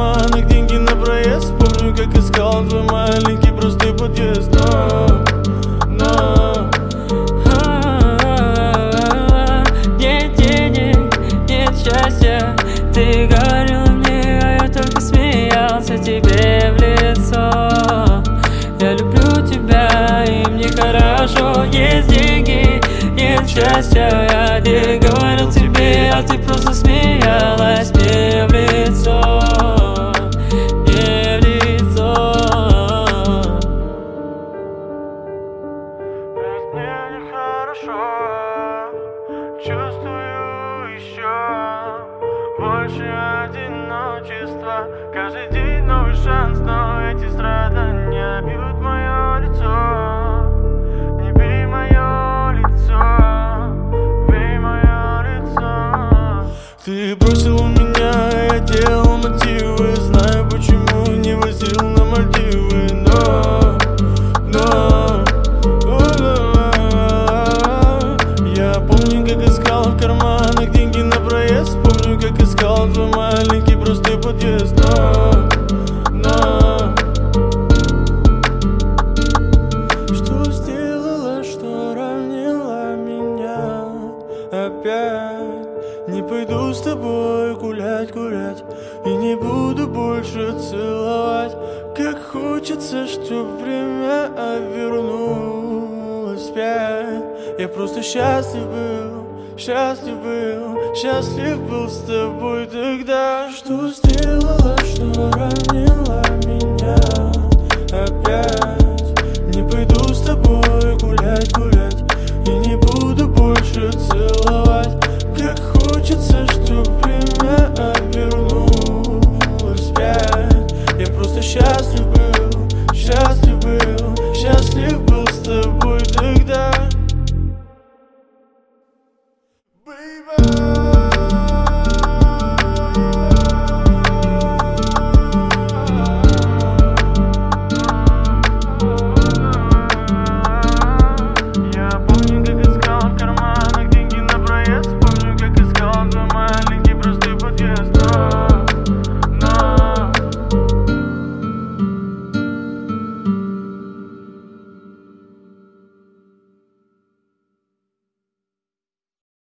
карманах деньги на проезд. Помню, как искал твой маленький простой подъезд. Нет денег, нет счастья. Ты говорила мне, а я только смеялся тебе в лицо. Я люблю тебя, и мне хорошо. Есть деньги, нет счастья. Я не говорил тебе, а ты просто смеялась мне в лицо. Мне в лицо. Ведь мне нехорошо, чувствую еще больше одиночества. Каждый день новый шанс, но эти страдания бьют мое лицо. Не бей мое лицо, бей мое лицо. Ты бросил меня, я делал мотивы. Знаю, почему не возил на Мальдивы. Но я помню, как искал в карманах деньги на проезд. Помню, как искал твой маленький простой подъезд. Что сделала, что ранила меня опять? Не пойду с тобой гулять, и не буду больше целовать. Как хочется, чтоб время вернулось опять. Я просто счастлив был с тобой тогда. Что сделала, что ранила меня опять? Не пойду с тобой гулять, и не буду больше целовать. Как хочется, чтоб время вернулось опять. Я просто счастлив был с тобой тогда. Baby.